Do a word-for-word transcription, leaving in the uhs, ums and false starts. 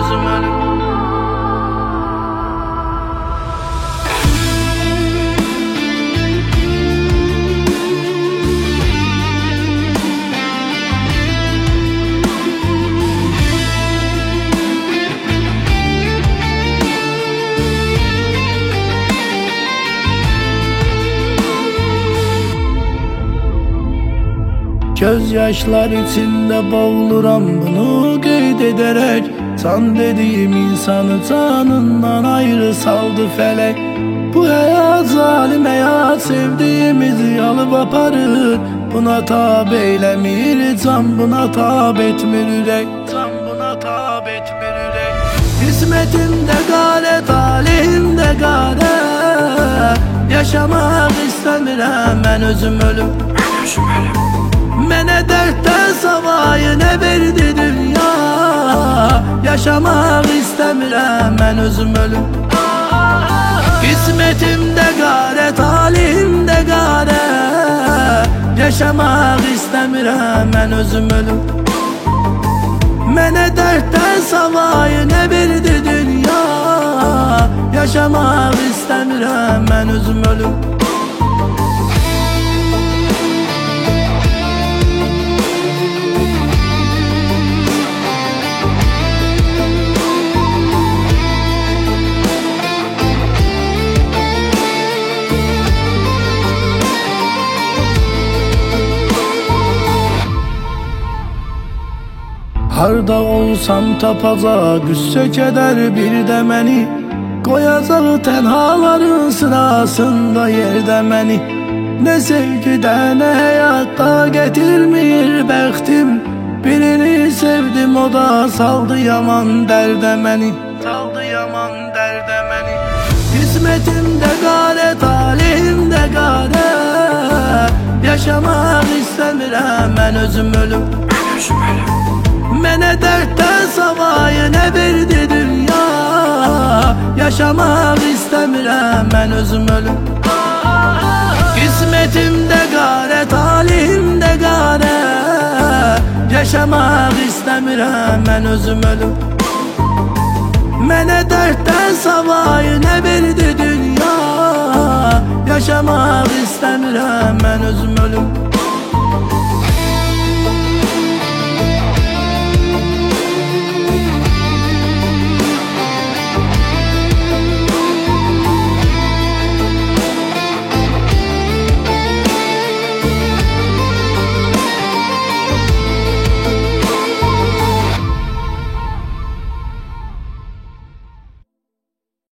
özüm ölüm. Gözyaşlar içinde boğuluram bunu qeyd ederek. Can dediğim insanı canından ayrı saldı felek. Bu hayat zalim hayat, sevdiğimizi alıp aparır. Buna tab eylemir can, buna tab etmir ürek. Can buna tab etmir ürek. Hizmetimde gare, talimde gare. Yaşamak istemirəm, mən özüm ölüm. Ben özüm ölüm. Mənə dərddən savayı nə verdi dünya? Yaşamaq istəmirəm, mən özüm ölüm. Qismətimdə qarə, talimdə qarə. Yaşamaq istəmirəm, mən özüm ölüm. Mənə dərddən savayı nə verdi dünya? Yaşamaq istəmirəm, mən özüm ölüm. Harda olsam tapacaq qüssə kədər bir də məni. Qoyacaq tənhaların sırasında yerdə məni. Nə sevgidə, nə həyatda gətirmir bəxtim. Birini sevdim, o da saldı yaman dərdə məni. Saldı yaman dərdə məni. Hizmetimdə qarə, talimdə qarə. Yaşamaq istəmirəm, mən özüm ölüm. Ben özüm ölüm. Mənə dərddən savayı nə verdi dünya? Yaşamaq istəmirəm, mən özüm ölüm. Qismətimdə qarə, talimdə qarə. Yaşamaq istəmirəm, mən özüm ölüm. Mənə dərddən savayı nə verdi dünya? Yaşamaq istəmirəm, mən özüm ölüm.